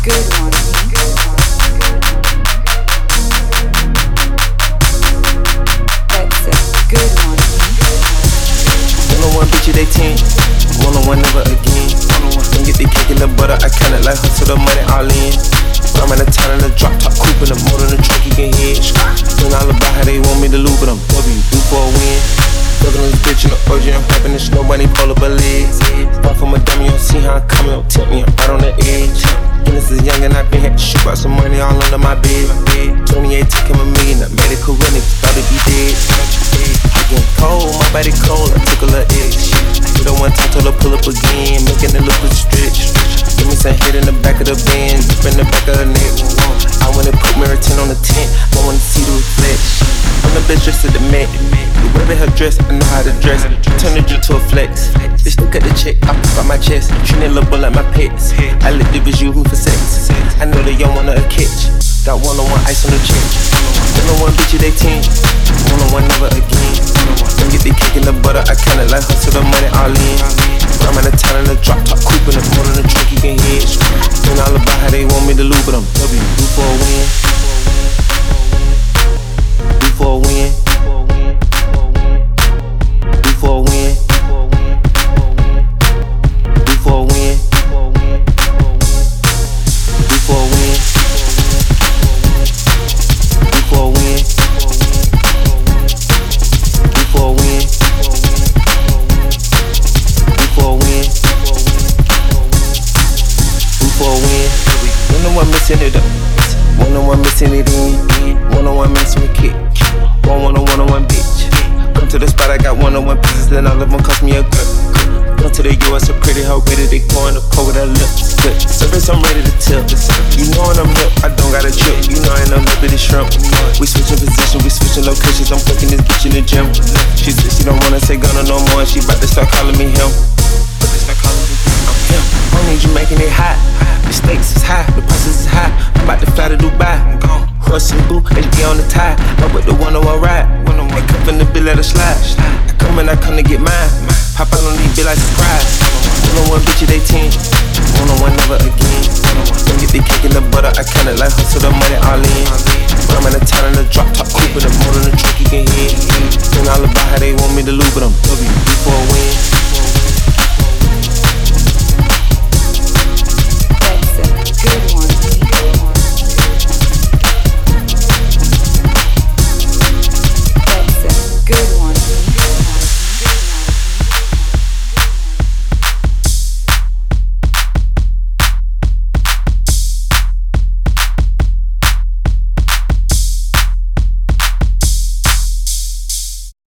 They 10, one-on-one never again. Don't get the cake in the butter, I count it like hustle the money all in. I'm in a town in a drop top coupe in the motor in the truck, you can hear. Been all about how they want me to lose, but I'm W, do for a win. Looking at this bitch in the orgy, I'm having this nobody pull up a leg. Far from a dummy, you don't see how I'm coming, don't tempt me, I'm right on the edge. Dennis is young and I been had to shoot out some money all under my bed. 28 took him $1 million, I made it career, niggas thought it'd be dead. I get cold, my body cold, I took a little edge. You don't want to told her pull up again, making it look pretty stretch. Give me some head in the back of the Benz, in the back of the neck. I wanna put mirror 10 on the tent, I wanna see the reflection. I'm the best dressed at the Met. The way her dress, I know how to dress. Turn the drip to a flex. Bitch, look at the check, I pop out my chest. Treat it little like my pets. I let the bitch use me for sex. I know they don't wanna catch. Got one-on-one ice on the check. One-on-one bitches, they 10. One-on-one never again. Don't get the cake in the butter, I count it like hustle the money all in. I'm in a town in a drop top coupe in the motor in the truck, you can hear. Been all about how they want me to lose, but I'm W, do for a win. Do for a win. Do for a win. Do for a win. Do for a win. Do for a win. Do for a win. Do for a win. Do for a win. One-on-one missing it up. One-on-one missing it in. One-on-one missing with kick. One-on-one bitch. Come to the spot, I got one-on-one pieces, then all of them cost me a gut. Come to the US, a pretty hoe, ready to go in the cold with her lips. Good service, I'm ready to tip. You know when I'm hip, I don't got a trip. You know I ain't no lip of the shrimp. We switching position, we switching locations. I'm fucking this bitch in the gym. She said she don't wanna say Gunna no more, and she bout to start calling me him. I'm him. I need you making it hot. The stakes is high, the prices is high. I'm about to fly to Dubai. Horse and boo, HB on the tie. Up with the one-on-one ride. They come from the bill, let her slide. I come and I come to get mine. Pop out on these bill like surprise. One-on-one bitches, they 10. One-on-one never again. Don't get the cake in the butter, I count it like hustle the money all in. I'm in a town in a drop top coupe in the motor in the truck, you can hear. Been all about how they want me to lose, but I'm W, do for a win.